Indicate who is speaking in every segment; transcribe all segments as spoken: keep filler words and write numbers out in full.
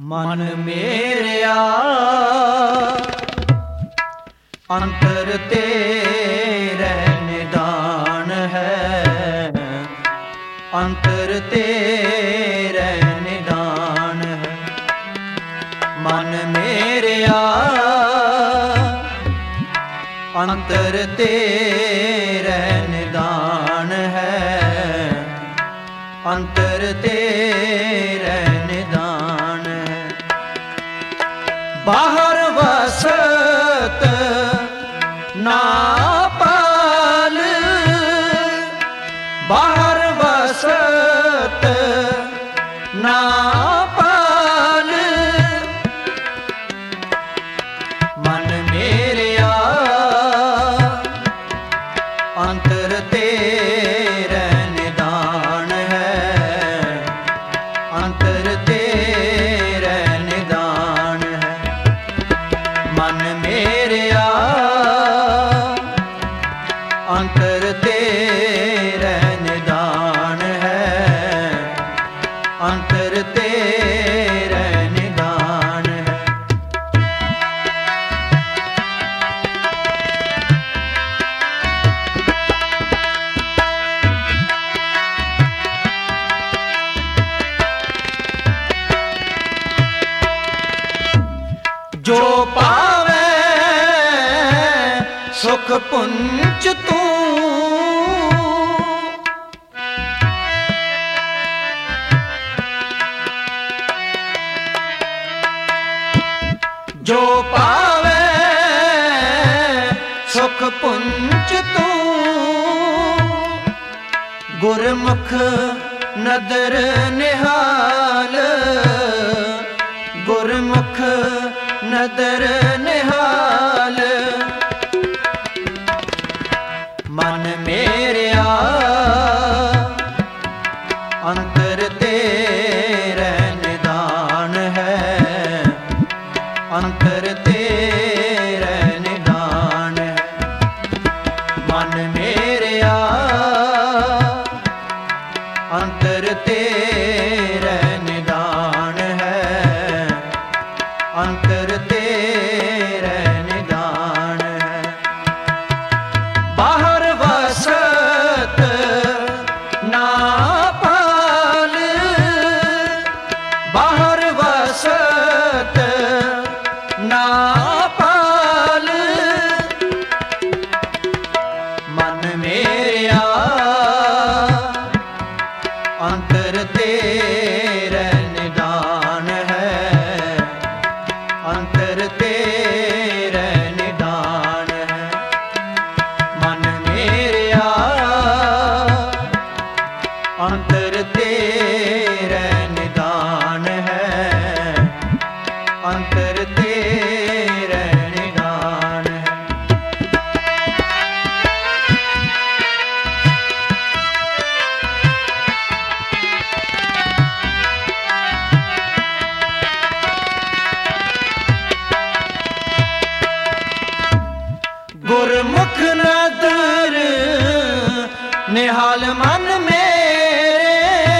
Speaker 1: ਮਨ ਮੇਰਿਆ ਅੰਤਰ ਤੇਰੇ ਨਿਦਾਨ ਹੈ, ਅੰਤਰ ਤੇਰੇ ਨਿਦਾਨ ਹੈ। ਮਨ ਮੇਰਿਆ ਅੰਤਰ ਤੇਰੇ ਨਿਦਾਨ ਹੈ, ਅੰਤਰ ਤੇਰੇ ਨਿਦਾਨ ਹੈ। ਬਾਹਰ ਵਸਤ ਨਾ ਪਾਲ, ਬਾਹਰ ਵਸਤ ਨਾ ਪਾਲ। ਮਨ ਮੇਰਿਆ ਅੰਤਰ ਤੇਰੇ ਨਿਦਾਨ ਹੈ, ਅੰਤਰ ਤੇਰੇ ਨਿਦਾਨ ਹੈ। ਮਨ ਮੇਰਿਆ ਅੰਤਰ ਤੇਰੇ ਨਿਦਾਨ ਹੈ, ਅੰਤਰ ਤੇਰੇ ਨਿਦਾਨ ਹੈ। ਜੋ ਪਾਵੇ ਸੁਖ ਪੁੰਚ ਤੂੰ, ਜੋ ਪਾਵੇ ਸੁਖ ਪੁੰਚ ਤੂੰ। ਗੁਰਮੁਖ ਨਦਰ ਨਿਹਾਲ, ਗੁਰਮੁਖ ਨਦਰ ਨਿਹਾਲ। ਮਨ ਮੇਰਿਆ ਅੰਤਰ ਤੇਰੇ ਨਿਦਾਨ ਹੈ, ਅੰਤਰ ਤੇਰੇ ਨਿਦਾਨ ਹੈ। ਮਨ ਮੇਰਿਆ ਅੰਤਰ ਤੇਰੇ ਨਿਦਾਨ ਹੈ, ਅੰਤਰ ਤੇਰੇ ਨਿਦਾਨ ਹੈ। ਬਾਹਰ ਵਸਤ ਨਾ ਪਾਲ, ਬਾਹਰ ਵਸਤ ਨਾ ਪਾਲ। ਮਨ ਮੇਰਿਆ ਅੰਤਰ ਤੇਰੇ ਨਿਦਾਨ ਹੈ, ਅੰਤਰ ਤੇਰੇ ਨਿਦਾਨ ਹੈ। ਮਨ ਮੇਰਿਆ ਅੰਤਰ ਤੇਰੇ ਨਿਦਾਨ ਹੈ, ਅੰਤਰ ਤੇਰੇ ਨਿਦਾਨ ਹੈ। ਗੁਰਮੁਖ ਨਦਰ ਨਿਹਾਲ ਮਨ ਮੇਰੇ,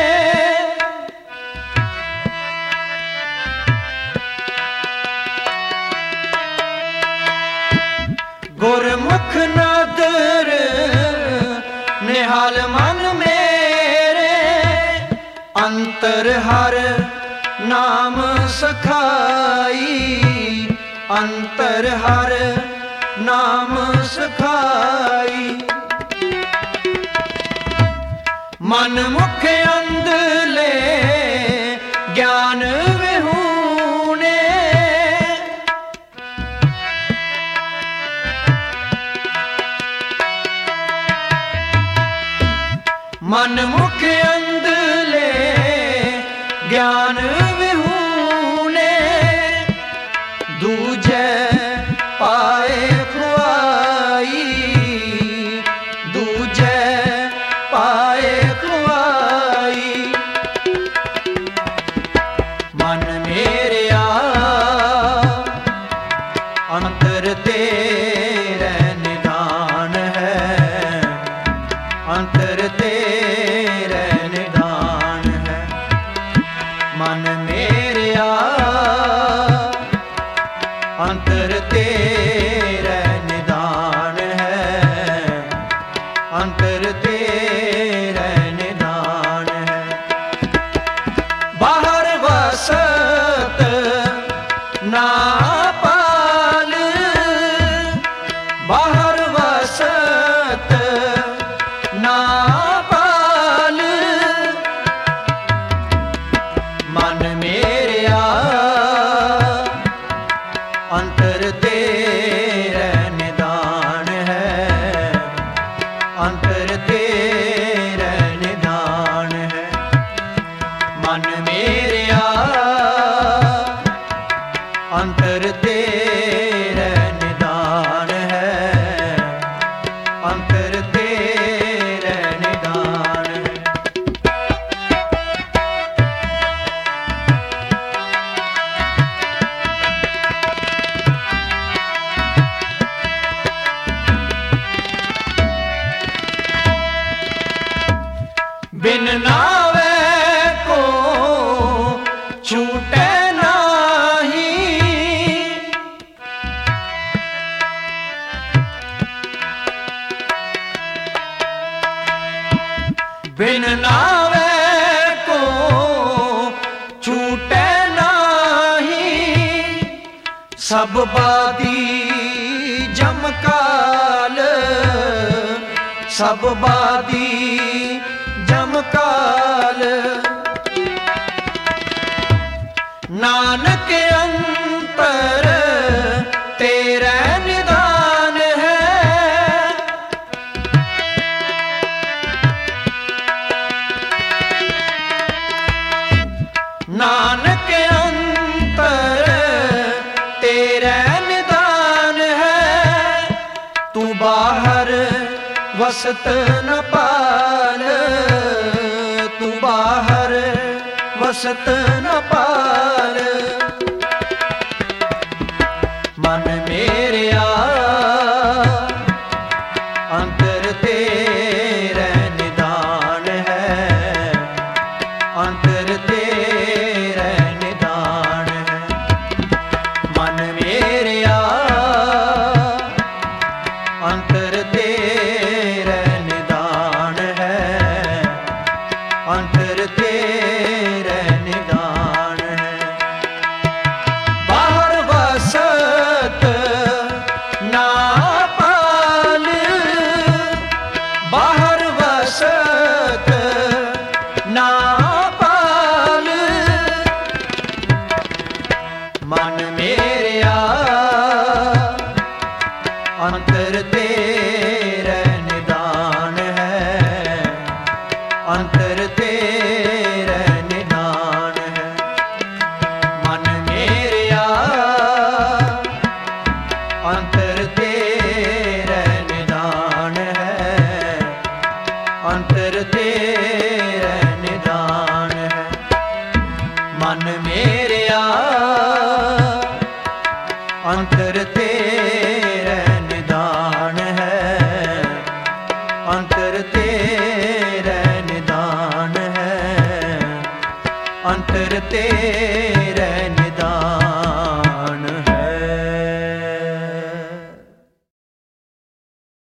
Speaker 1: ਗੁਰਮੁਖ ਨਦਰ ਨਿਹਾਲ ਮਨ ਮੇਰੇ। ਅੰਤਰ ਹਰ ਨਾਮ ਸਖਾਈ, ਅੰਤਰ ਹਰ ਨਾਮ ਸਖਾਈ। ਮਨ ਮੁਖ ਅੰਧਲੇ ਗਿਆਨ ਵਿਹੂਣੇ, ਮਨ ਮੁਖ ਅੰਧਲੇ ਗਿਆਨ ਵਿਹੂਣੇ। ਦੂਜੇ ਪਾਏ ਖੁਆਈ, ਦੂਜੇ ਪਾਏ ਖੁਆਈ। ਮਨ ਮੇਰਿਆ ਅੰਤਰ ਤੇਰੇ ਨਿਦਾਨ ਹੈ, ਅੰਤਰ ਤੇਰੇ ਨਿਦਾਨ ਹੈ। ਮਨ ਮੇਰਿਆ ਮੇਰਿਆ ਅੰਤਰ ਤੇਰੇ ਨਿਦਾਨ ਹੈ, ਅੰਤਰ ਤੇਰੇ ਨਿਦਾਨ ਹੈ। ਬਾਹਰ ਵਸਤ ਨਾ ਪਾਲ, ਬਾਹਰ ਵਸਤ ਨਾ ਪਾਲ, ਮਨ ਮੇਰਿਆ ਅੰਤਰ ਤੇਰੇ ਨਿਦਾਨ ਹੈ, ਅੰਤਰ ਤੇਰੇ ਨਿਦਾਨ ਹੈ। ਮਨ ਮੇਰਿਆ ਅੰਤਰ ਤੇਰੇ ਨਿਦਾਨ ਹੈ, ਅੰਤਰ ਤੇਰੇ ਨਿਦਾਨ ਹੈ। बिन नावे को छूटे नाही, बिन नावे को छूटे नाही। सब बादी जमकाल, सब बादी जमकाल, नानक अंतर तेरे निदान है। नानक अंतर तेरे निदान है। तू बाहर वसत न पाल, तू बाहर वसत न पाल, मन मेरिया अंतर तेरे निदान है, अंतर तेरे निदान है। मन मेरिया अंतर तेरे निदान है, अंतर तेरे निदान है। बाहर वसत ना पाल, बाहर वसत ना पाल, मन मेरिया अंतर तेरे निदान है, अंतर तेरे निदान है। मन मेरिया अंतर तेरे निदान है, अंतर तेरे निदान है। मन मेरिया अंतर तेरे निदान है, अंतर तेरे निदान है, अंतर तेरे